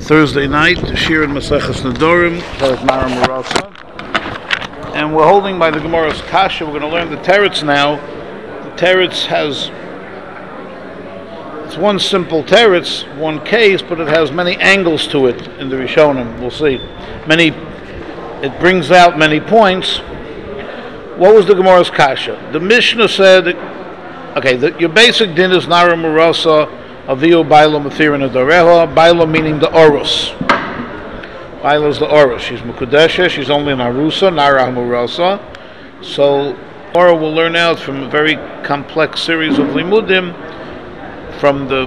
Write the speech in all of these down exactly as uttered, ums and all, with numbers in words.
Thursday night, Shir in Maseches Nedorim, Mara Marasa. And we're holding by the Gemara's Kasha. We're going to learn the Teretz now. The Teretz has, it's one simple Teretz, one case, but it has many angles to it in the Rishonim. We'll see. Many, it brings out many points. What was the Gemara's Kasha? The Mishnah said, okay, the, your basic din is Nara Marasa, Aviu Bailo Mathirin Adareha, Bailo meaning the Orus. Bailo is the Orus. She's Mukudesha, she's only an Arusa, Nara Hamurasa. So, Ora will learn out from a very complex series of Limudim, from the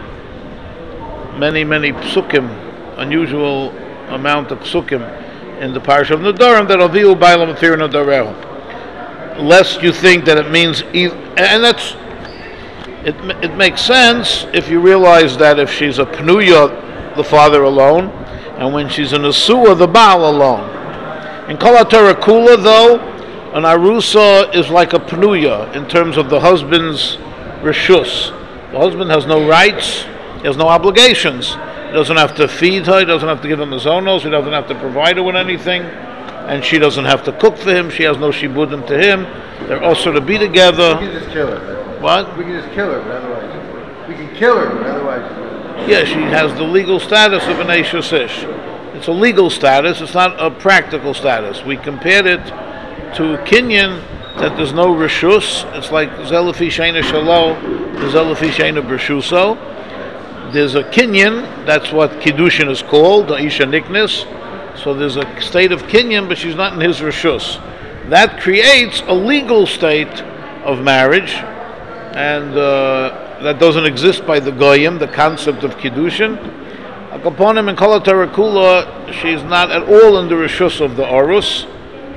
many, many psukim, unusual amount of psukim in the Parsha of Nedarim, that Aviu Bailo Mathirin Adareha. Lest you think that it means, either, and that's It it makes sense if you realize that if she's a Pnuya, the father alone, and when she's an Asua, the Baal alone. In Kol HaTorah Kula, though, an Arusa is like a Pnuya in terms of the husband's Rishus. The husband has no rights, he has no obligations. He doesn't have to feed her, he doesn't have to give him the zonos, he doesn't have to provide her with anything, and she doesn't have to cook for him, she has no shibudim to him. They're also to be together. We can just kill her. What? We can just kill her, but otherwise... We can kill her, but otherwise... Yeah, she has the legal status of an Eishes Ish. It's a legal status, it's not a practical status. We compared it to Kinyan, that there's no Rishus. It's like Zelafi Sheina Shalo, Zelafi Sheina Bershuso. There's a Kinyan, that's what Kiddushin is called, the Isha Niknis. So there's a state of Kinyan, but she's not in his Rishus. That creates a legal state of marriage, and uh, that doesn't exist by the Goyim, the concept of Kiddushin. Akaponim and Kol HaTorah Kula, she's not at all in the Rishus of the Orus,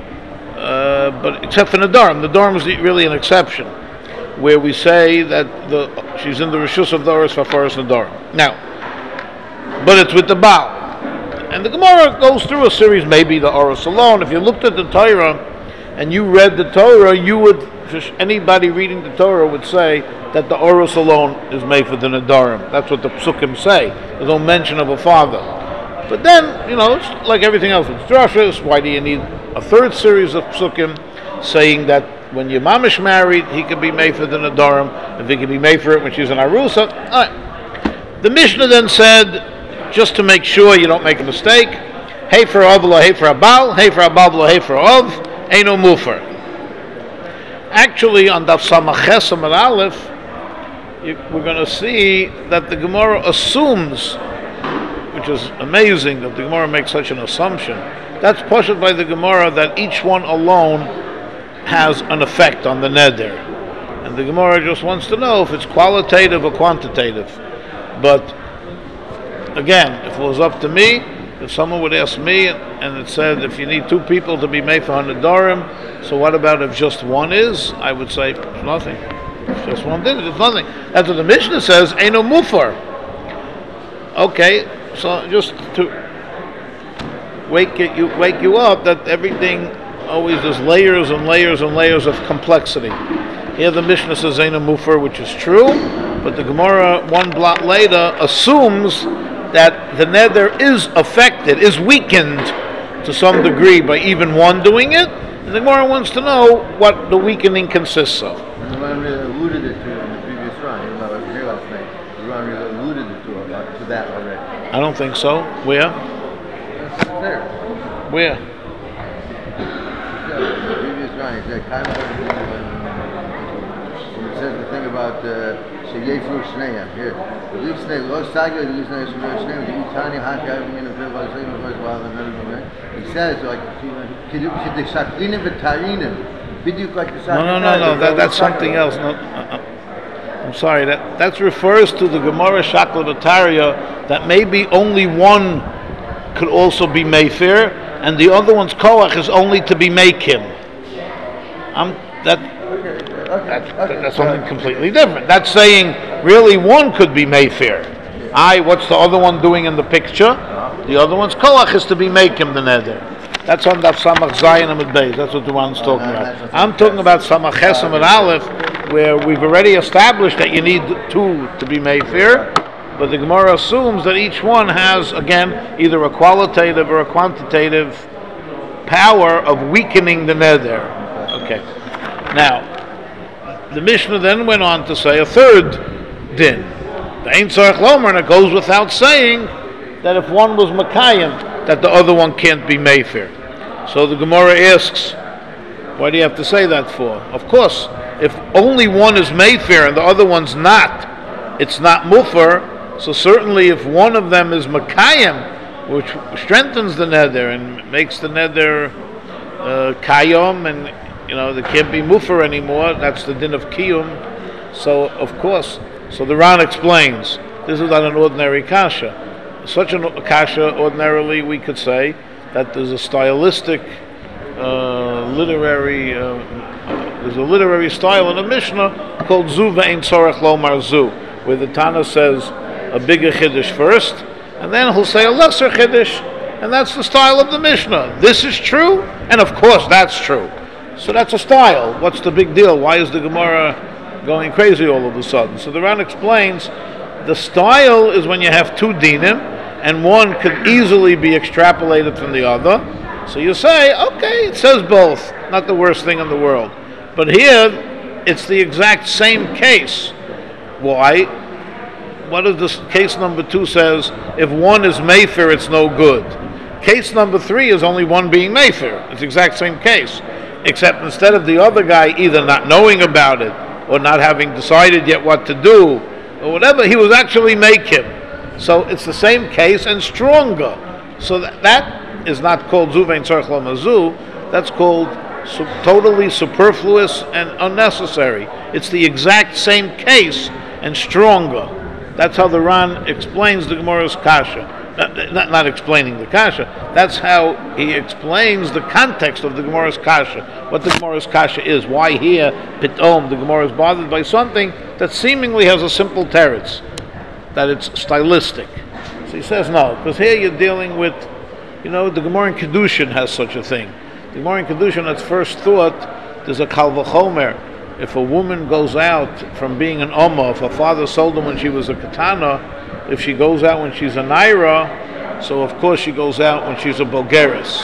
uh, but except for Nedarim. Nedarim is really an exception, where we say that the she's in the Rishus of the Orus for Forest Nedarim. Now, but it's with the Baal. And the Gemara goes through a series, maybe the Orus alone. If you looked at the Torah and you read the Torah, you would, anybody reading the Torah would say that the Orus alone is made for the Nedarim. That's what the Psukim say. There's no mention of a father. But then, you know, it's like everything else. It's drashas. Why do you need a third series of Psukim saying that when your mamish married, he can be made for the Nedarim, if he can be made for it when she's an Arusa? All right. The Mishnah then said, just to make sure you don't make a mistake, hey for Avla, hey for Abal, hey for Abal, hey for Av, Eino Mufar. Actually, on Daf Samaches Amar Aleph, we're going to see that the Gemara assumes, which is amazing that the Gemara makes such an assumption. That's pushed by the Gemara that each one alone has an effect on the neder, and the Gemara just wants to know if it's qualitative or quantitative. But again, if it was up to me, if someone would ask me and it said if you need two people to be made for Nedarim, so what about if just one is? I would say it's nothing. If just one did it, it's nothing. That's what the Mishnah says, Eino Mufar. Okay, so just to wake it, you wake you up that everything always there's layers and layers and layers of complexity. Here the Mishnah says Eino Mufar, which is true, but the Gemara one blot later assumes that the neder is affected, is weakened to some degree by even one doing it, and the Gemara wants to know what the weakening consists of. The Ran alluded it to in the previous run, even though I was here last night. The Ran alluded it to, uh, to that already. I don't think so. Where? It's there. Where? Yeah, in the previous run, he said, kind of, when it says the thing about Sheyefru Shneya, here. He says, like, no, no, no, no, that, that's something else. No, uh, I'm sorry, that, that refers to the Gemara Shakla Bataria, that maybe only one could also be Mayfair, and the other one's Koach is only to be Makim. I'm, that... Okay, that's, okay, that's something completely different. That's saying really one could be Mayfair. Yeah. I, what's the other one doing in the picture? Uh-huh. The other one's Koach is to be Makim the neder. That's on that Samach Zayin Amid Beis. That's what the one's talking uh, about. I'm talking about Samach Ches Amid Aleph, where we've already established that you need two to be Mayfair, But the Gemara assumes that each one has, again, either a qualitative or a quantitative power of weakening the neder. Okay. Now, the Mishnah then went on to say a third din. The Ein Tzarech Lomer, and it goes without saying that if one was Makayim, that the other one can't be Mefer. So the Gemara asks, why do you have to say that for? Of course, if only one is Mefer and the other one's not, it's not Mufar. So certainly if one of them is Makayim, which strengthens the neder and makes the neder uh, Kayom, and you know there can't be Mufar anymore, that's the din of Kiyum. So of course, so the Ran explains, this is not an ordinary kasha. Such a kasha, ordinarily we could say that there's a stylistic, uh, literary, uh, there's a literary style in the Mishnah called Zu ve'ein tzorech lomar zu, where the Tana says a bigger chiddush first, and then he'll say a lesser chiddush, and that's the style of the Mishnah. This is true, and of course that's true. So that's a style. What's the big deal? Why is the Gemara going crazy all of a sudden? So the Ran explains, the style is when you have two dinim, and one could easily be extrapolated from the other. So you say, okay, it says both, not the worst thing in the world. But here, it's the exact same case. Why? What is this? Case number two says, if one is Mefer, it's no good. Case number three is only one being Mefer. It's the exact same case. Except instead of the other guy either not knowing about it, or not having decided yet what to do, or whatever, he was actually Mekim. So it's the same case and stronger. So that, that is not called Zu ve'ein tzorech lomar zu. That's called su- totally superfluous and unnecessary. It's the exact same case and stronger. That's how the Ran explains the Gemara's kasha. Not, not, not explaining the kasha. That's how he explains the context of the Gemara's kasha. What the Gemara's kasha is. Why here, pitom, the Gemara is bothered by something that seemingly has a simple teretz, that it's stylistic. So he says no, because here you're dealing with, you know, the Gemara in Kedushin has such a thing. The Gemara in Kedushin at first thought there's a kal v'chomer. If a woman goes out from being an Oma, if her father sold her when she was a Katana, if she goes out when she's a Naira, so of course she goes out when she's a Bogeris.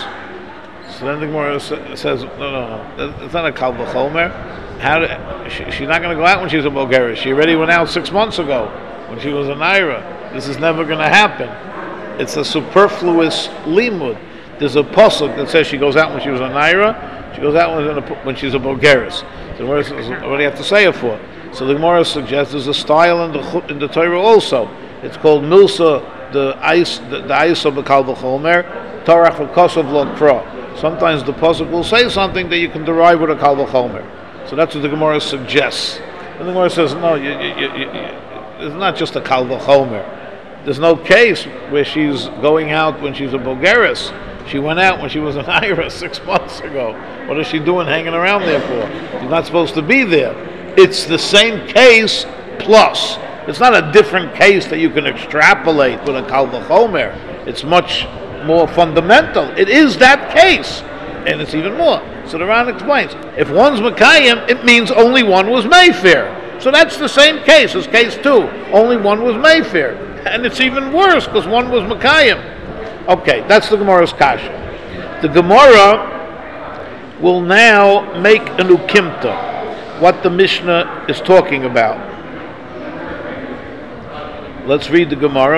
So then the Gemara says, no, no, no, it's not a Kal V'chomer. How do, she, she's not going to go out when she's a Bogeris. She already went out six months ago when she was a Naira. This is never going to happen. It's a superfluous limud. There's a pasuk that says she goes out when she was a Naira, she goes out when, when she's a Bogeris. So what do you have to say it for? So the Gemara suggests there's a style in the in the Torah also. It's called Milsa, the ice, the, the ice of the Kal V'chomer, Torach v'Kosav lo Kra. Sometimes the pasuk will say something that you can derive with a Kal V'chomer. So that's what the Gemara suggests. And the Gemara says, no, you, you, you, you, it's not just a Kal V'chomer. There's no case where she's going out when she's a Bogeris. She went out when she was an Ira six months ago. What is she doing hanging around there for? She's not supposed to be there. It's the same case plus. It's not a different case that you can extrapolate with a Kal V'chomer. It's much more fundamental. It is that case. And it's even more. So the Ran explains, if one's Makayim, it means only one was Mayfair. So that's the same case as case two. Only one was Mayfair. And it's even worse because one was Makayim. Okay, that's the Gemara's kasha. The Gemara will now make an ukimta, what the Mishnah is talking about. Let's read the Gemara.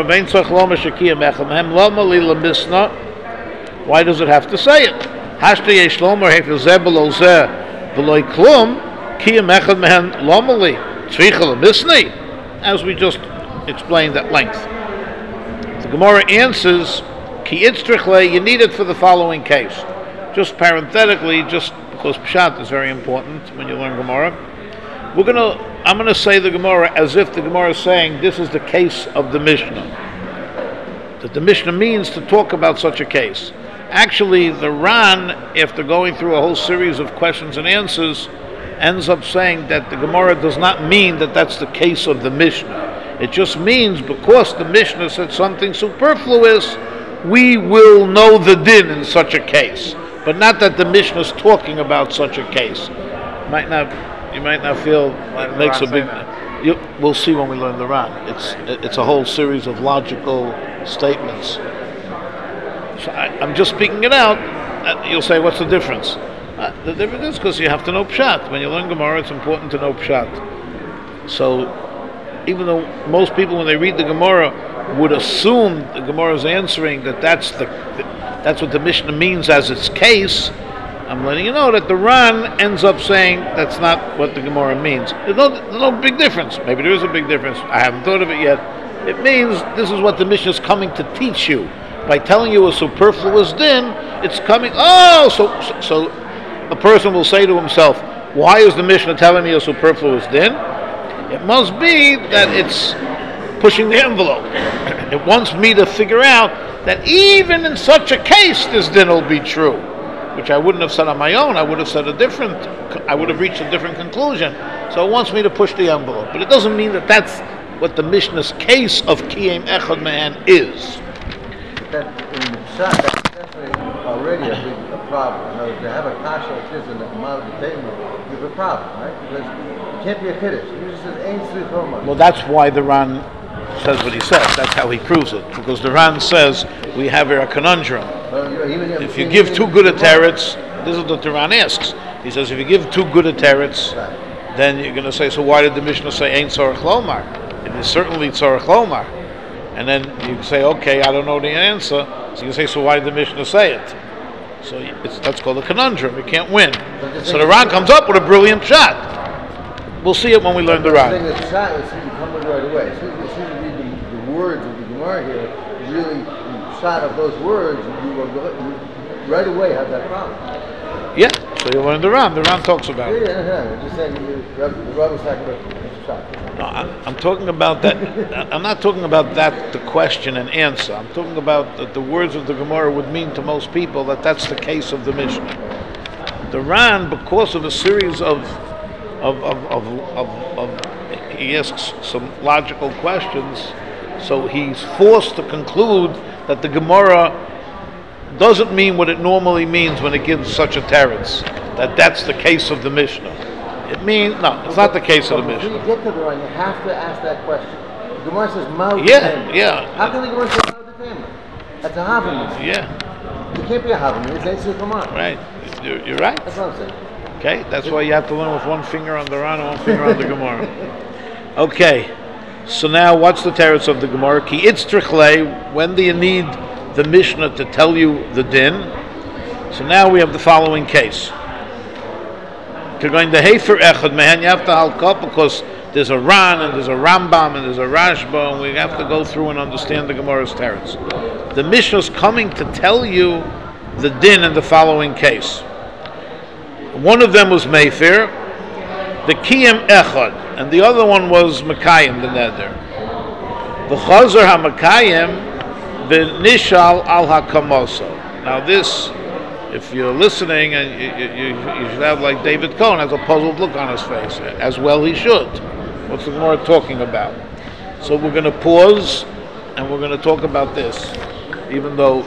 Why does it have to say it? As we just explained at length. The Gemara answers, Ki itztrichle, you need it for the following case. Just parenthetically, just because Pshat is very important when you learn Gemara, we're gonna, I'm going to say the Gemara as if the Gemara is saying this is the case of the Mishnah. That the Mishnah means to talk about such a case. Actually, the Ran, after going through a whole series of questions and answers, ends up saying that the Gemara does not mean that that's the case of the Mishnah. It just means because the Mishnah said something superfluous, we will know the din in such a case. But not that the Mishnah is talking about such a case. Might not, you might not feel it makes a big, You, we'll see when we learn the Ran. It's it's a whole series of logical statements. So I, I'm just speaking it out. Uh, you'll say, what's the difference? Uh, the difference is because you have to know Pshat. When you learn Gemara, it's important to know Pshat. So even though most people, when they read the Gemara, would assume the Gemara is answering that that's the, the that's what the Mishnah means as its case, I'm letting you know that the Ran ends up saying that's not what the Gemara means. There's no, there's no big difference. Maybe there is a big difference. I haven't thought of it yet. It means this is what the Mishnah is coming to teach you. By telling you a superfluous din, it's coming, oh, so, so, so a person will say to himself, why is the Mishnah telling me a superfluous din? It must be that it's pushing the envelope. It wants me to figure out that even in such a case, this din will be true, which I wouldn't have said on my own. I would have said a different, I would have reached a different conclusion. So it wants me to push the envelope. But it doesn't mean that that's what the Mishnah's case of Kiyem Echad Man is. That in the Pshat, that's definitely already a big a problem. In other words, to have a kasha like this in the Gemara B'Teimu, you have a problem, right? Because it can't be a kiddush. It just says Ein Tzrich Omar. Well, that's why the Ran says what he says. That's how he proves it. Because the Ran says we have here a conundrum. Well, you know, even if If you give too good a teretz, this is what the Ran asks. He says if you give too good a teretz, Right. then you're going to say, so why did the Mishnah say Ein Tzorech Lomar? It is certainly Tzorech Lomar. And then you say, okay, I don't know the answer. So you say, so why did the Mishnah say it? So it's, that's called a conundrum. You can't win. So the Ran comes up with a brilliant shot. We'll see it when we learn the The Ran. thing is, Pshat is you come right away. As soon as you read the, the words of the Gemara here, really, the shot of those words, you will go, you right away have that problem. Yeah, so you learn the Ran. The Ran talks about Yeah, it. yeah, yeah. I'm just saying, you, the Rabbi's talking about the shot. No, I'm, I'm talking about that. I'm not talking about that, the question and answer. I'm talking about that the words of the Gemara would mean to most people that that's the case of the Mishnah. The Ran, because of a series of, of, of, of, of, of he asks some logical questions, so he's forced to conclude that the Gemara doesn't mean what it normally means when it gives such a teretz, that that's the case of the Mishnah. It means, no, it's not the case of the Before Mishnah. you get to the Ran, you have to ask that question. The Gemara says Ma'ud Yeah, Tamer. yeah. How can the Gemara say Ma'ud Tamer? That's a Havim. Yeah, It can't be a Havim. It's Ein Tzrich Omar. right. You're, you're right. That's what I'm saying. Okay, that's why you have to learn with one finger on the Ran and one finger on the Gemara. Okay, so now what's the teretz of the Gemara? Ki itztrich le, when do you need the Mishnah to tell you the din? So now we have the following case. You're going to Hefer Echad Man, you have to halk up because there's a Ran and there's a Rambam and there's a Rashba, and we have to go through and understand the Gemara's teretz. The Mishnah is coming to tell you the din in the following case. One of them was Mayfair, the Kiyem Echad, and the other one was Makayim, the Neder. The Chazer HaMakayim, the Nishal al HaKamoso. Now this, if you're listening, and you, you, you should have like David Cohen has a puzzled look on his face, as well he should. What's the Gemara talking about? So we're going to pause, and we're going to talk about this, even though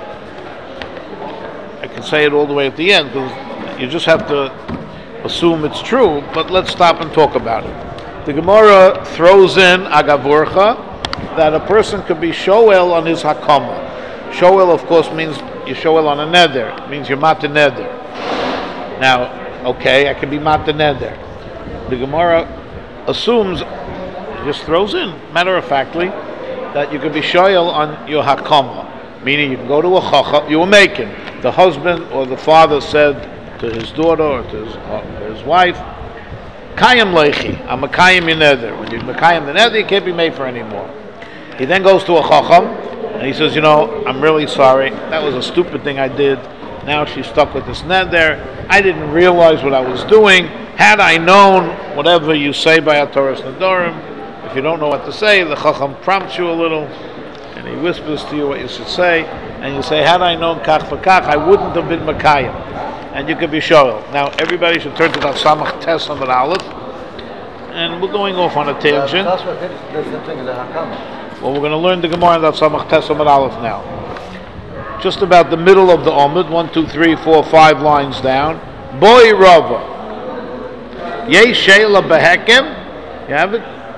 I can say it all the way at the end, because you just have to assume it's true, but let's stop and talk about it. The Gemara throws in Agavurcha, that a person could be Shoel on his Hakama. Shoel, of course, means you Shoel on a Neder. It means you're Mata Neder. Now, okay, I can be Mata Neder. The Gemara assumes, just throws in, matter of factly, that you could be Shoel on your Hakama. Meaning you can go to a Chacham, you were making. The husband or the father said to his daughter or to his, uh, his wife, Kayim Leichi, I'm a Kayim in Neder. When you're Kayim the Neder, you can't be made for anymore. He then goes to a Chacham, and he says, you know, I'm really sorry. That was a stupid thing I did. Now she's stuck with this Neder. I didn't realize what I was doing. Had I known whatever you say by Ataras Nedarim, if you don't know what to say, the Chacham prompts you a little, and he whispers to you what you should say, and you say, had I known Kach V'Kach, I wouldn't have been Makayim. And you could be Shoel. Now, everybody should turn to that Samach Tes Amud Aleph, and we're going off on a tangent. That's what there's the thing is a Hakama. Well, we're going to learn the Gemara in that Samach Tes Amud Aleph now. Just about the middle of the Amud, one, two, three, four, five lines down. Boy Rava. Yei Sheila Behekem. You have it?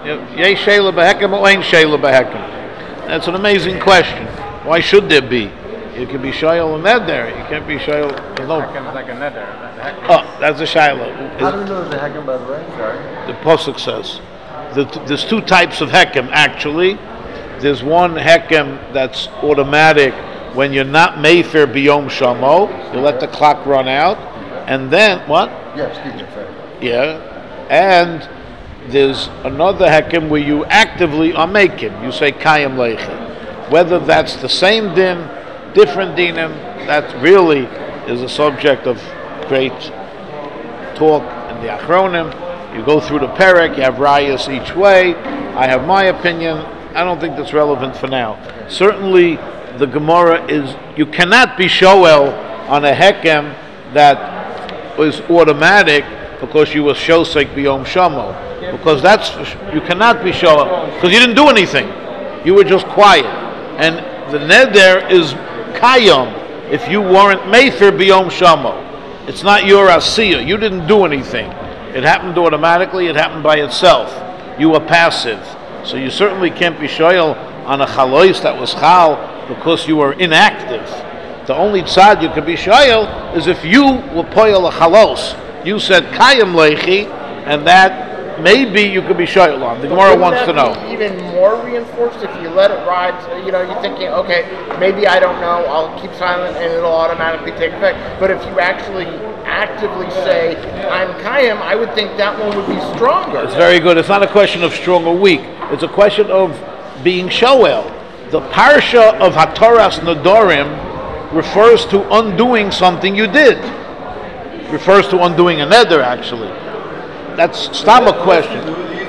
Yay Shayla Behekim or Ain Shayla Behekim? That's an amazing question. Why should there be? You can be Shayla and Neder. You can't be Shayla. No. Hekem is like a neder. Oh, that's a Shayla. How do we know there's a hekem, by the way? Sorry. The Pasuk says the, there's two types of Hekem actually. There's one Hekem that's automatic when you're not Mayfair Biyom Shamo. You let the clock run out. And then, what? Yeah, excuse me, sorry. Yeah. And there's another Hekem where you actively are making. You say Kayim Leichi. Whether that's the same din, different dinim, that really is a subject of great talk in the Achronim. You go through the Perek, you have rayas each way. I have my opinion. I don't think that's relevant for now. Certainly, the Gemara is, you cannot be Shoel on a Hekem that was automatic because you were Shosek B'Yom Shamo. Because that's, you cannot be Shoel, because you didn't do anything. You were just quiet. And the Neder is Kayom if you weren't Mayfair B'Yom Shamo. It's not your Asiyah. You didn't do anything. It happened automatically. It happened by itself. You were passive. So you certainly can't be shoyal on a chalois that was chal because you were inactive. The only tzad you could be shoyal is if you were poyal a chalos. You said kayim leichi, and that maybe you could be shoyal on. The Gemara wants to know. Even more reinforced if you let it ride. You know, you're thinking, okay, maybe I don't know. I'll keep silent and it'll automatically take effect. But if you actually actively say I'm kayim, I would think that one would be stronger. It's very good. It's not a question of strong or weak. It's a question of being shoel. The parsha of Hatoras Nadorim refers to undoing something you did. Refers to undoing a neder, actually. That's stam a question.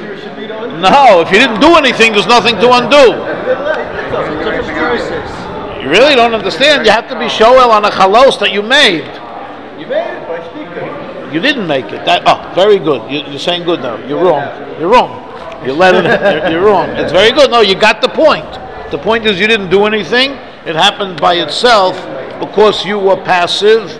No, if you didn't do anything, there's nothing to undo. You really don't understand. You have to be shoel on a chalos that you made. You made it by shtika. You didn't make it. That, oh, very good. You, you're saying good now. You're wrong. You're wrong. You let it. You're, you're wrong. It's very good. No, you got the point. The point is you didn't do anything. It happened by itself because you were passive.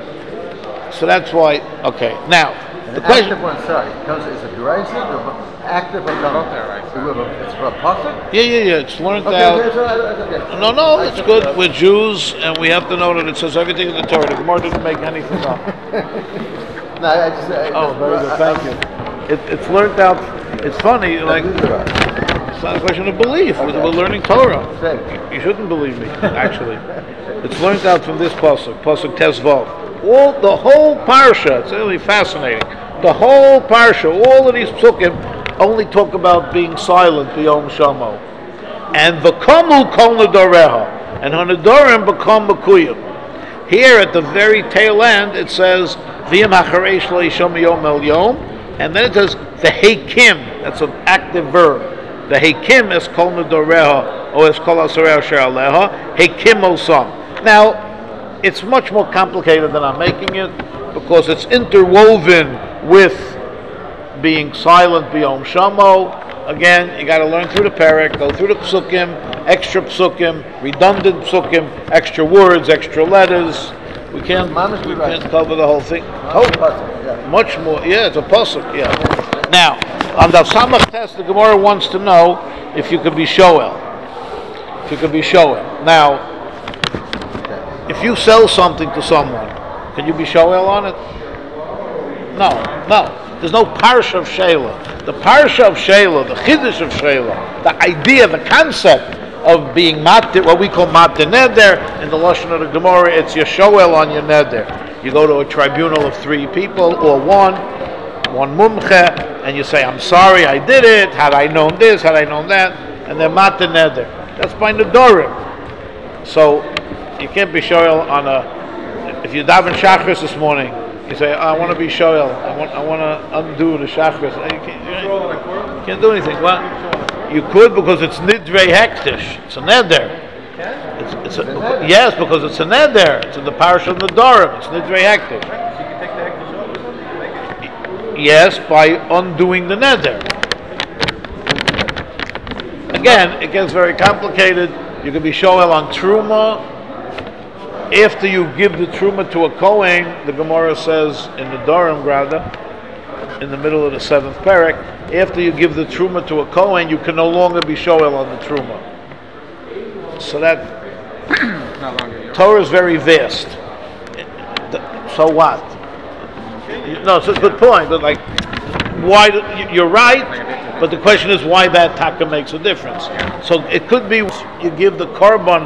So that's why. Okay. Now And the the question. active one, sorry, comes is a deraisa, active or not? It's for a pasuk. Yeah, yeah, yeah. It's learned Okay, out. okay, so, uh, okay. No, no, it's good. We're Jews, and we have to know that it says everything in the Torah. The Gemara didn't make anything up. No, I just. I, Oh, very good. Thank you. It, it's learned out. It's funny, like it's not a question of belief. We're, we're learning Torah. You shouldn't believe me, actually. It's learned out from this pasuk, pasuk Tezvav. All the whole parsha. It's really fascinating. The whole parsha, all of these psukim, only talk about being silent b'yom shamo. And v'kamu kol nedareha, and hanedarim become makuyim. Here at the very tail end, it says v'yim hachareish lo yishom yom el yom, and then it says the heikim. That's an active verb. The heikim is kol nedareha, or is kol asareha asher aleha. Heikim osam. Now, it's much more complicated than I'm making it because it's interwoven with being silent b'yom shamo. Again, you got to learn through the parak, go through the psukim, extra psukim, redundant psukim, extra words, extra letters. We can't, we can't cover the whole thing. Much more, yeah, it's a pasuk, yeah. Now, on the Samach test, the Gemara wants to know if you could be shoel. If you could be shoel. Now, if you sell something to someone, can you be shoel on it? No, no. There's no parsha of Sheila. The parsha of Sheila, the chiddush of Sheila, the idea, the concept of being matir, what we call matir neder, in the lashon of the Gemara, it's your shoel on your neder. You go to a tribunal of three people or one, one mumche, and you say, I'm sorry, I did it. Had I known this, had I known that, and they're matir neder. That's by nedorim. So you can't be shoel on a. If you daven shachris this morning. You say, I want to be shoel. I want, I want to undo the shachris. You can't, you can't do anything. Well, you could because it's nidrei hektish. It's a neder. It's, it's a, yes, because it's a neder. It's in the parish of Nedarim. It's nidrei hektish. Yes, by undoing the neder. Again, it gets very complicated. You can be shoel on truma. After you give the truma to a Kohen, the Gemara says in the Dorim Grada, in the middle of the seventh parak, after you give the truma to a Kohen, you can no longer be shoel on the truma. So that Not longer. Torah is very vast. So what? No, it's a good point, but like, why? do- you- You're right, but the question is why that taka makes a difference. So it could be you give the korban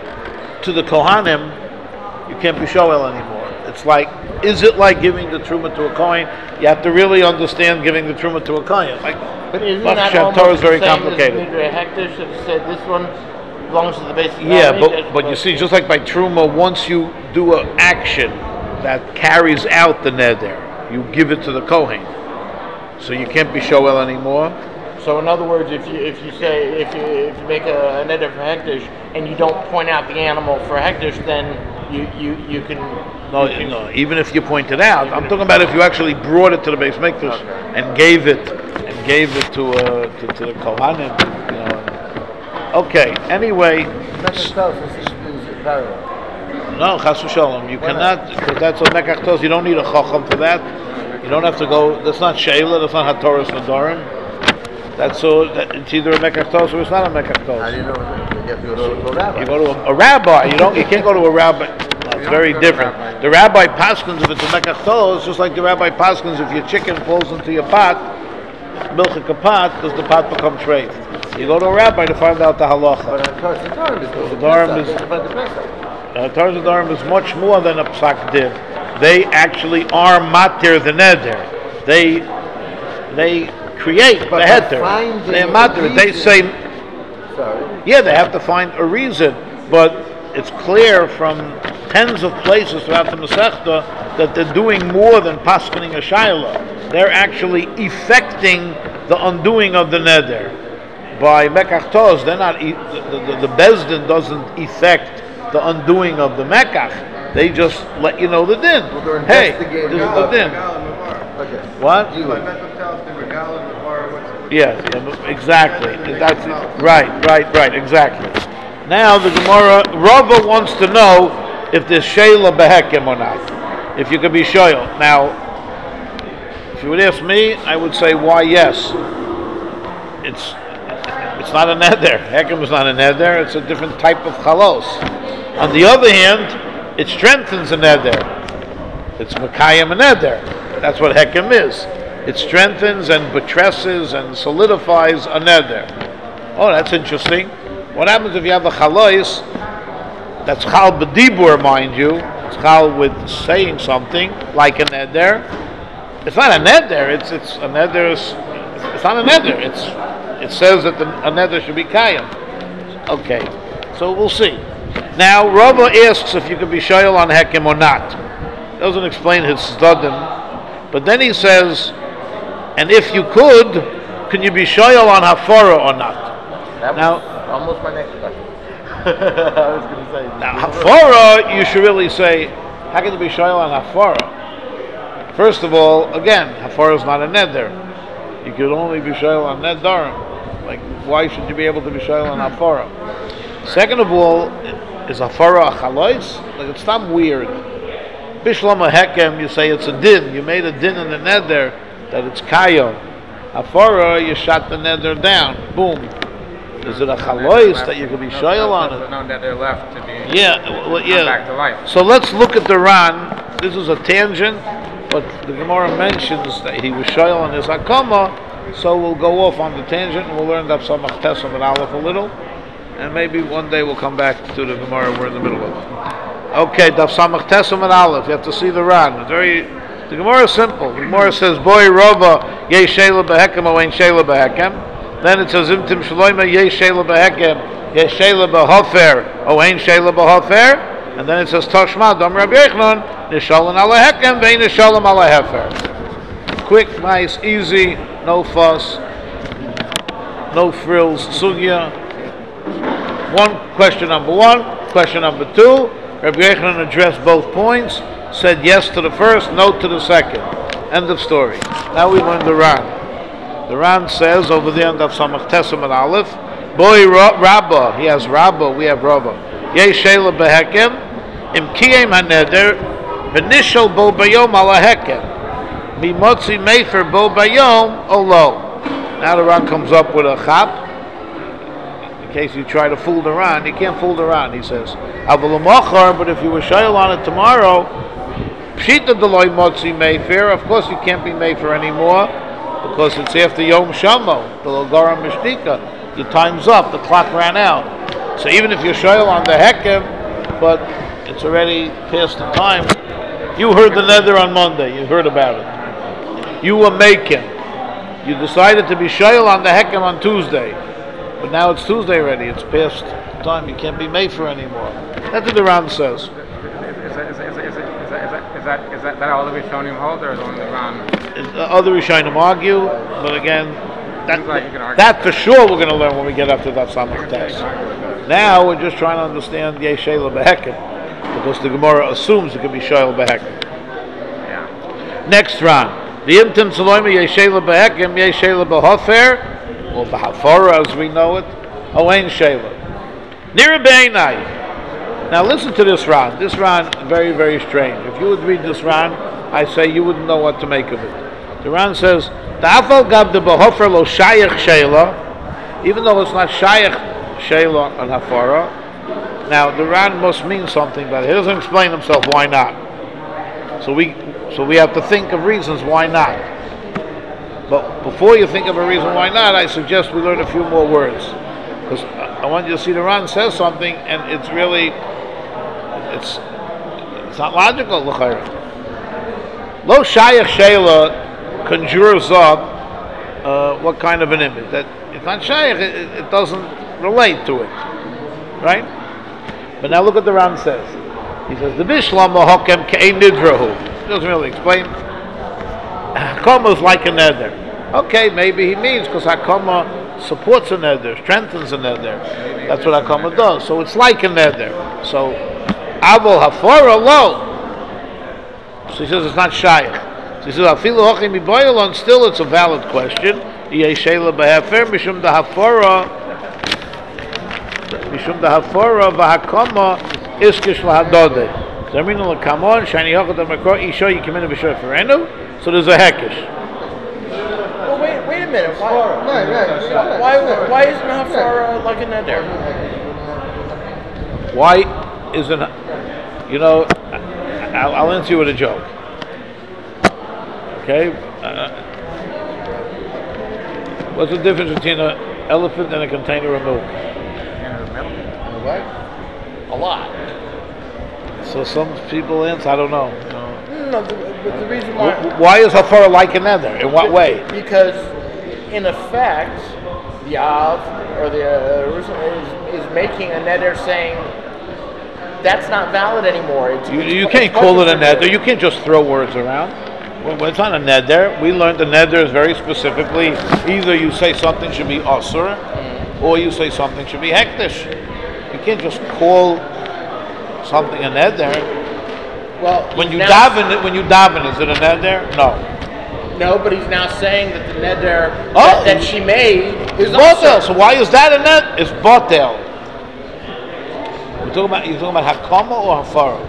to the kohanim, you can't be shoel anymore. It's like, is it like giving the truma to a kohen? You have to really understand giving the truma to a kohen. Like, But isn't Baruch that Hashem, almost Torah is very the same complicated. as Midrei Hekdesh that said this one belongs to the basic yeah, knowledge, but but you see, just like by truma, once you do an action that carries out the neder, you give it to the kohen. So you can't be shoel anymore. So in other words, if you if you say if you if you make a, a neder for Hekdesh and you don't point out the animal for Hekdesh, then you you you can No, you can- no. Even if you point it out, I'm talking about if you actually brought it to the base mikdash and gave it and gave it to uh, to, to the kohanim. You know. Okay. Anyway, Mekach Tos is, is parallel. no, chas v'shalom. You Why cannot, because that's a mekach tos. You don't need a chacham for that. You don't have to go. That's not sheila. That's not hatoras nedarim. That's so. That, it's either a mekach tos or it's not a mekach How tos. do you know that? You have to go to a rabbi. You go to a, a rabbi. You don't. You can't go to a rabbi. No, it's very different. The rabbi paskins if it's a mekach tos, just like the rabbi paskins if your chicken falls into your pot, milchik a pot, does the pot become treif? You go to a rabbi to find out the halacha. But on Torah Sadarim is The Dharam is- the Pesach. Uh, Torah Dharam is much more than a psak din. They actually are matir the neder. They they create But the heter. finding They're a matir. They reason- say, Sorry. yeah, they have to find a reason, but it's clear from tens of places throughout the Masechta that they're doing more than paskening a shayla. They're actually effecting the undoing of the neder. By mekach tos, they're not. E- the, the, the bezdin doesn't effect the undoing of the mekach. They just let you know the din. Well, they're Hey, investigating this is the- the din. Okay. What? You would. Yeah, exactly. That's it. Right, right, right. Exactly. Now the Gemara, Rava wants to know if there's shayla behekim or not. If you could be shoyl. Now, if you would ask me, I would say why yes. It's it's not a neder. Hekem is not a neder. It's a different type of chalos. On the other hand, it strengthens a neder. It's Mekayim and Neder. That's what Hekem is. It strengthens and buttresses and solidifies a Neder. Oh, that's interesting. What happens if you have a Chalois that's Chal B'dibur, mind you? It's Chal with saying something, like a Neder. It's not a Neder, it's it's a Neder, it's not a Neder. It's, it says that the, a Neder should be Kayim. Okay, so we'll see. Now, Rava asks if you could be shoyal on Hekem or not. Doesn't explain his Zdadim, but then he says, and if you could, can you be shoyal on Hafara or not? That was Now- almost my next question. I was going to say. Now, Hafara, you should really say, how can you be shoyal on Hafara? First of all, again, Hafara is not a neder. You could only be shoyal on nedarim. Like, why should you be able to be shoyal on Hafara? Second of all, is Hafara a chalois? Like, it's not weird. Bishlam Hekem, you say it's a din. You made a din in the neder that it's kayom. Hafara, you shot the neder down. Boom. Is it a chalois that you can be shoyal on it? No, that they're left to be Yeah, well, yeah. back to life. So let's look at the Ran. This is a tangent, but the Gemara mentions that he was shoyal on his Hakama, so we'll go off on the tangent and we'll learn that Samach Tesam and Aleph a little, and maybe one day we'll come back to the Gemara we're in the middle of. Okay, Daf Samach Tesam and Aleph. You have to see the Ran. It's very. The Gemara is simple. The Gemara says, "Boy Rova Yesh Shela Behekem Owein Shela Behekem." Then it says, "Imtim Shloima Yesh Shela Behekem Yesh Shela Behofer Owein Shela Behofer." And then it says, "Toshma Dam Rabbi Yochanan Nishalan Ala Hekem Vein Nishalam Ala Hefer." Quick, nice, easy, no fuss, no frills. Sugya. One question number one. Question number two. Rabbi Yochanan addressed both points. Said yes to the first, no to the second. End of story. Now we learn the Ran. The Ran says over the end of Samach Tesam and Aleph, Boy Rabba, he has Rabba, we have Rabba. Yesh Shela Behekem, Im Kiyem HaNeder, V'nishal Bo Bayom Ala Hekem, Mimotzi Mefer Bo Bayom Olo. Now the Ran comes up with a chap. In case you try to fool the Ran, you can't fool the Ran. He says, "Avalamachar." But if you were shayl on it tomorrow, pshita deloy motzi mefer. Of course, you can't be mefer anymore because it's after Yom Shamo, the Logara Mishtika. Your time's up. The clock ran out. So even if you're shayl on the hekem, but it's already past the time. You heard the nether on Monday. You heard about it. You were making. You decided to be shayl on the hekem on Tuesday. But now it's Tuesday already. It's past time. You can't be mefer anymore. That's what the Ran says. Is that, is that, is that, is that, is that, is that, is that, that all the Rishonim hold, or is only the Ran? Uh, Other Rishonim argue, but again, that, like you can argue. that for sure we're going to learn when we get up to that Samach text. Now we're just trying to understand Yeshayla Behekim, because the Gemara assumes it could be Shayla Behekim. Yeah. Next Ran. The Imtim Saloima Yeshayla Behekim, Yeshayla Behofer, or Bahafara as we know it, Owen Shayla. Nira Beinai. Now listen to this Ran. This Ran very, very strange. If you would read this Ran, I say you wouldn't know what to make of it. The Ran says, Ta'afal gab de Behofer lo Shayach Shayla, even though it's not Shayach Shayla and Hafara. Now the Ran must mean something, but he doesn't explain himself why not. So we so we have to think of reasons why not. But before you think of a reason why not, I suggest we learn a few more words, because I want you to see the Ran says something, and it's really it's it's not logical. Lo Shayach Shayla conjures up uh, what kind of an image? That it's not Shayach, it, it doesn't relate to it, right? But now look what the Ran says. He says the Bishlam Hokem Ke'ei Nidrahu. He doesn't really explain. Hakama is like a neder. Okay, maybe he means because Hakama supports a neder, strengthens a neder. That's what Hakama does. So it's like a neder. So Avol Hafara lo. So he says it's not Shayach. So he says Afilu Hochim Miboyalon. Still, it's a valid question. Yeshayla Behefer Mishum da Hafara Mishum da Hafara v'Hakama Iskish lahadode. Zaminu l'kamon shani hochet al-makor isho yikimenu b'shoy ferenu. So there's a hekish. Well, wait, wait a minute. Why, Right, right. why, why isn't Hafara like a neder? Why isn't, you know, I'll, I'll answer you with a joke. Okay? Uh, what's the difference between an elephant and a container of milk? A lot. So some people answer, I don't know. No. No, the, but the reason why... Why is Hafara like a nether? In what way? Because, in effect, the Av, or the uh, is, is making a neder saying, that's not valid anymore. It's, You, it's, you it's can't call it a focused on nether. You can't just throw words around. Well, it's not a nether. We learned the nether is very specifically, either you say something should be asur, mm. or you say something should be hektish. You can't just call something a nether. Well, When you now, daven, when you daven, is it a nether? No. No, but he's now saying that the neder Oh. that, that she made It's is botel. also... So why is that a net? It's botel. We're talking about, you're talking about hakama or hafara.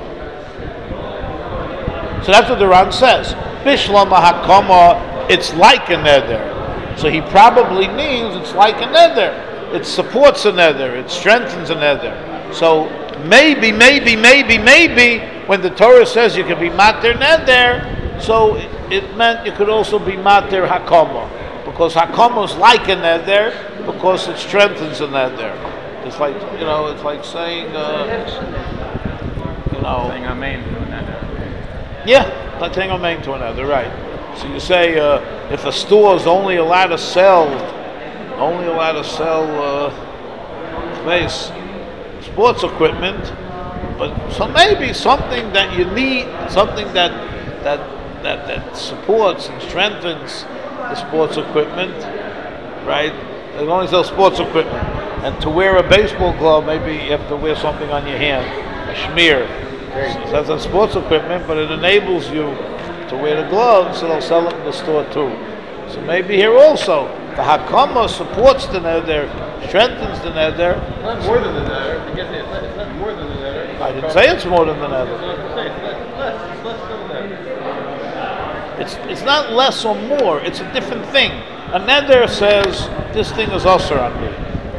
So that's what the Ran says. Bishlama hakama, it's like a nether. So he probably means it's like a nether. It supports a nether. It strengthens a nether. So maybe, maybe, maybe, maybe, when the Torah says you can be mater nether, so it, it meant you could also be mater hakama, because hakama is like a nether because it strengthens a nether. It's like, you know, it's like saying, uh, you know, Saying amen to another. yeah, like saying amen to another, right? So you say uh, if a store is only allowed to sell, only allowed to sell uh, base sports equipment, but so maybe something that you need, something that that that that supports and strengthens the sports equipment, right? They only sell sports equipment, and to wear a baseball glove, maybe you have to wear something on your hand, a schmear. So that's a sports equipment, but it enables you to wear the gloves, so they'll sell it in the store too. So maybe here also, the hakama supports the nether, strengthens the nether. It's not more than the nether. I guess it's not, it's not more than the nether. I didn't say it's more than the nether. I was going to say, it's less, it's less than the nether. It's it's not less or more. It's a different thing. A neder says, this thing is usher on me.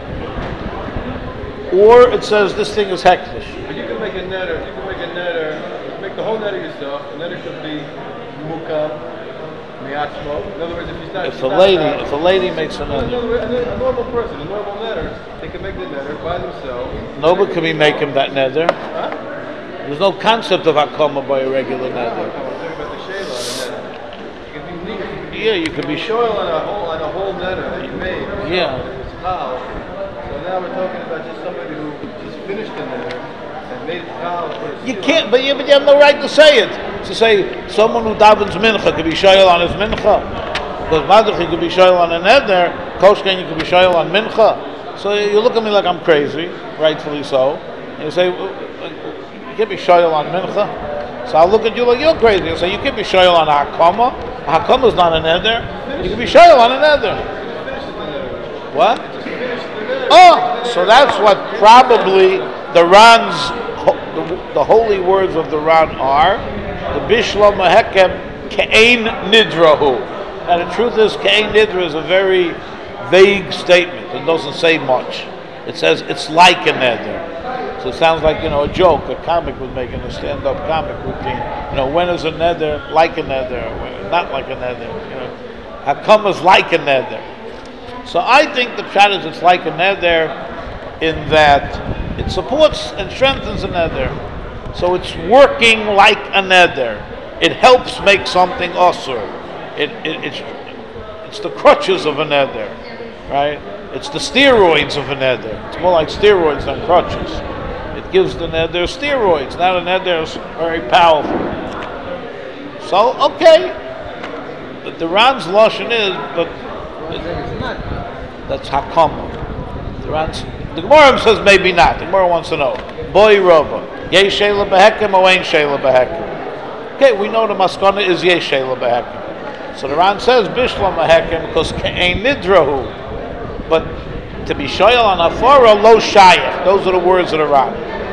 Or it says, this thing is hektish. But you can make a netter. You can make a netter. Make the whole netter yourself. The netter could be mukam, miatzmo. In other words, if he's not. If she's a not lady, married. if a lady makes a In neder, other words, a normal person, a normal netter, they can make the netter by themselves. nobody can be making that neder. Huh? There's no concept of hakama by a regular I'm neder. talking about the shayla on a netter. You can be neat. Yeah, you could be Shoil on a whole on a whole netter that you made. Yeah. It's kal. So now we're talking about just somebody who just finished the netter and made it kal for a You seal. can't, but you, but you have no right to say it. To say someone who davens mincha could be shoyel on his mincha. Because Madach could be shoyel on a neder, Koshken you could be shoyel on mincha. So you look at me like I'm crazy, rightfully so. And you say, "Well, you can't be shoyel on mincha. So I'll look at you like you're crazy. I'll say, you can't be shoyel on a hakama. A hakama is not a neder. You can be shoyel on a neder. What? Oh, so that's what probably the Ran's, the, the holy words of the Ran are. The Bishlam Mehekem Ke'ein Nidrahu. Now the truth is, Ke'ein Nidra is a very vague statement. It doesn't say much. It says it's like a neder. So it sounds like, you know, a joke, a comic would make in a stand-up comic routine. You know, when is a neder like a neder? When- Not like a neder. You know, Hakam is like a neder. So I think the pshat is it's like a neder in that it supports and strengthens a neder. So it's working like a neder. It helps make something usur. It, it, it's, it's the crutches of a neder, right? It's the steroids of a neder. It's more like steroids than crutches. It gives the neder steroids. Now the neder is very powerful. So, okay. But the Ran's lashon is, but One thing is not. that's hakama. The Ran's, the Gemara says maybe not. The Gemara wants to know. Boy Rava. Yesh sheila behekim or ain't sheila behekim? Okay, we know the maskana is yesh sheila behekim. So the Ran says bishlam behekim because ain't nidrahu. But to be shoyal on afara lo shayach. Those are the words of the Ran.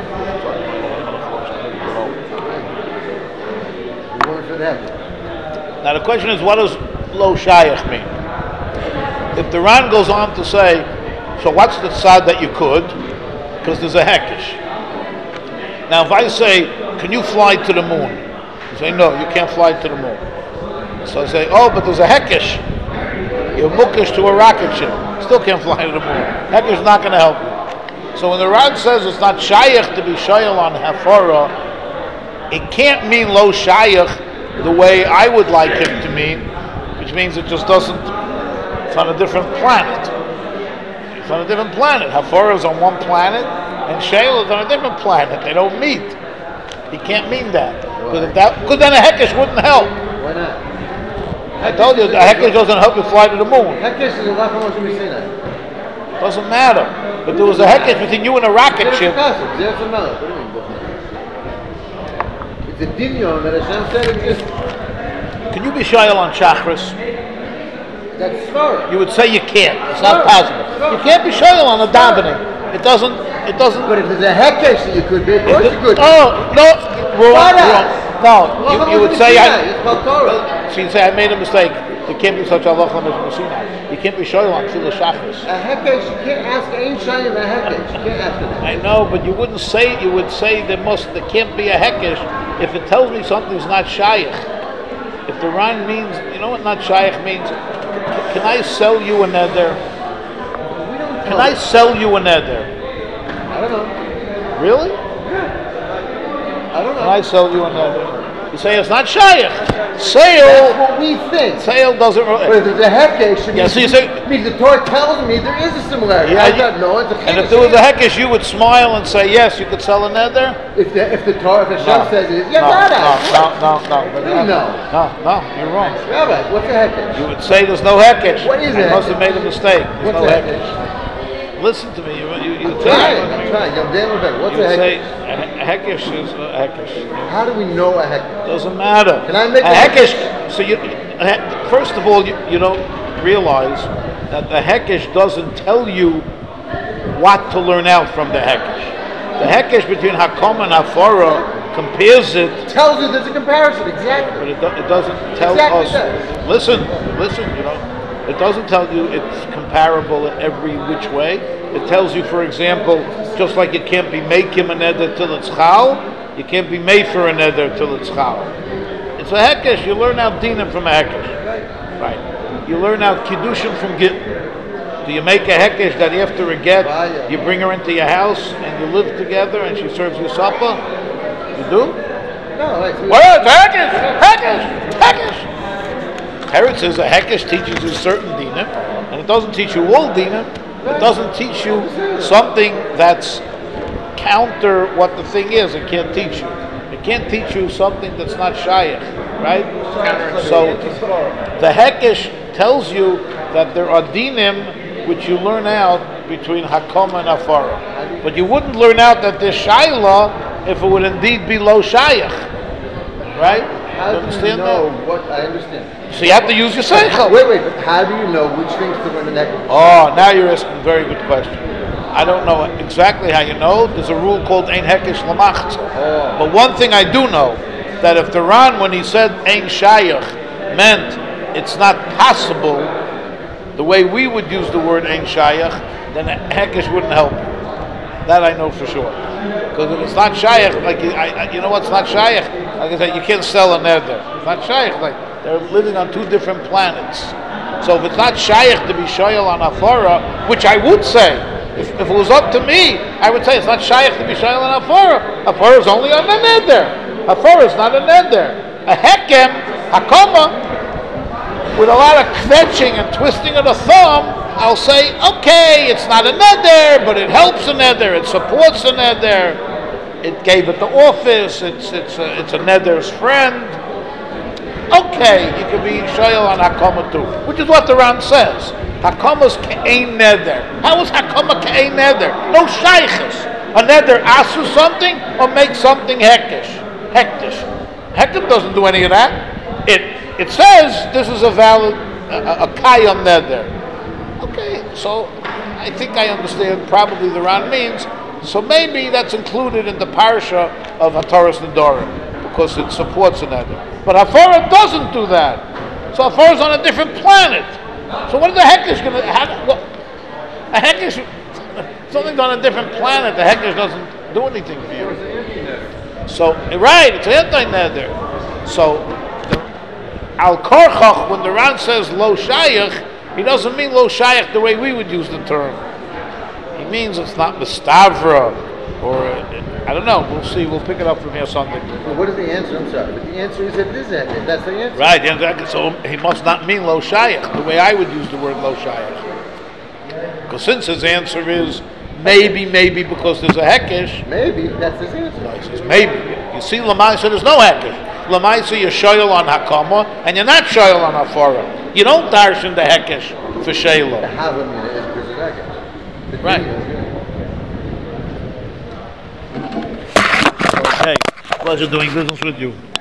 The word for that. Now the question is, what does lo shayach mean? If the Ran goes on to say, so what's the tzad that you could? Because there's a hekish. Now if I say, can you fly to the moon? You say, no, you can't fly to the moon. So I say, oh, but there's a hekish. You're mukish to a rocket ship. Still can't fly to the moon. Hekish is not going to help you. So when the Ran says it's not shayach to be shayal on hafara, it can't mean lo shayach the way I would like him to mean, which means it just doesn't, it's on a different planet. It's on a different planet. Hafara is on one planet, and shayal is on a different planet. They don't meet. He can't mean that. Because that, because then a hekish wouldn't help. Why not? I told you, the hekish doesn't help you fly to the moon. Hekesh is a lot more than we say that. Doesn't matter. But there was a hekish between you and a rocket It's a ship. concept. Yes or no? What do you mean? It's a dinyon that Hashem said exists. Can you be shayal on chakras? That's svara. You would say you can't. It's not possible. You can't be shayal on a davening. It doesn't. It doesn't. But if there's a hekesh that you could be, of course you could. Oh no! Wrong. Why not? Wrong. No, you, you would say I. It's called Torah. So you say I made a mistake. There can't be such a halacha as Messina. You can't be shayal on tefillah shachris. A hekesh, you can't ask ain't shayim a hekesh. You can't ask that. I know, but you wouldn't say. You would say there must. There can't be a hekesh if it tells me something's not shayach. If the Ran means, you know what not shayach means? Can I sell you a neder? We don't Can I sell you a neder? I don't know. Really? I don't Can know. I sell you a neder? You say it's not shayach. That's Sale, what we think. sale doesn't. But Really, if there's a hekesh, it Yeah, means, so you say- it means the Torah tells me there is a similarity. Yeah, I you- thought no, it's a and if chiddush. there was a hekesh, you would smile and say yes, you could sell a neder. If the if the Torah, if Hashem No, says it is, yeah, no, right. no, no, no, no, No, no. no, no, you're wrong. Rabbi, what's a hekesh? You would say there's no hekesh. What is I a must have hekesh? made a mistake. There's What's no a hekesh. hekesh? Listen to me. You, you, you I'm say, trying. I'm trying. I'm damn better. What's you a would say hekesh? a hekesh is a hekesh. How do we know a hekesh? Doesn't matter. Can I make a a- hekesh? So you, a he- first of all, you, you don't realize that the hekesh doesn't tell you what to learn out from the hekesh. The hekesh between hakom and hafara compares it, Tells you there's a comparison. Exactly. but it, do, it doesn't tell Exactly us. that. Listen, listen. You know, It doesn't tell you it's comparable in every which way. It tells you, for example, just like you can't be making a neder till it's chal, you can't be made for a neder till it's chal. It's a hekesh. You learn out dinim from a hekesh. Right. You learn out kiddushin from gittin. Do you make a hekesh that after a get, you bring her into your house and you live together and she serves you supper? You do? No, it's, Well, it's a hekesh! Hekesh! Hekesh! Teretz says a hekesh teaches you certain dinim, and it doesn't teach you all dinim. It doesn't teach you something that's counter what the thing is. It can't teach you. It can't teach you something that's not shaykh, right? So the hekesh tells you that there are dinim which you learn out between hakoma and afara, but you wouldn't learn out that there's shayla if it would indeed be low shaykh, right? How you do understand you know that? what I understand? So you have to use your seichel. Wait, wait, but how do you know which things to learn in that? Oh, now you're asking a very good question. I don't know exactly how you know. There's a rule called Ein Hekesh Lamachza. Oh. But one thing I do know, that if the Ran, when he said Ein Shayach, meant it's not possible, the way we would use the word Ein Shayach, then Hekesh wouldn't help. That I know for sure. Because if it's not Shayach, like, I, I, you know what's not Shayach? Like I said, you can't sell a neder. It's not Shayach. Like, they're living on two different planets. So if it's not Shayach to be Shayal on Afara, which I would say, If, if it was up to me, I would say it's not shaykh to be shayl and afara. Afara is only on the neder. Afara is not a neder. A hekem, hakoma, with a lot of kvetching and twisting of the thumb, I'll say, okay, it's not a neder, but it helps a neder, it supports a neder, it gave it the office, it's it's a, it's a neder's friend. Okay, you can be shayl on hakoma too, which is what the Ran says. Hakoma's ke'ein neder. How is Hakoma ke'ein neder? No shaykhis. A neder asu something or make something hektish. Hektish. Hektim doesn't do any of that. It it says this is a valid, a, a kayam neder. Okay, so I think I understand probably the Ran means, so maybe that's included in the parsha of HaTorah's Nedarim, because it supports a neder. But Hafara doesn't do that. So Hafara is on a different planet. So what the heck is going to happen? A hekesh, something's on a different planet. The hekesh doesn't do anything for you. So right, it's anti-neder. So al korchach, when the Ran says lo shayach, he doesn't mean lo shayach the way we would use the term. He means it's not mistavra, or uh, I don't know. We'll see. We'll pick it up from here Sunday. Well, what is the answer? I'm sorry, but the answer is that it is that. That's the answer. Right. Yeah, so he must not mean lo shayach the way I would use the word lo shayach. Because since his answer is maybe, maybe because there's a hekesh. Maybe that's his answer. No, he says maybe. You see, Lamaisa there's no hekesh. Lamaisa you're shoyal on hakama and you're not shoyal on hafara. You don't darshan the hekesh for The shayla. havamina is because of that. Right. Okay. Pleasure doing business with you.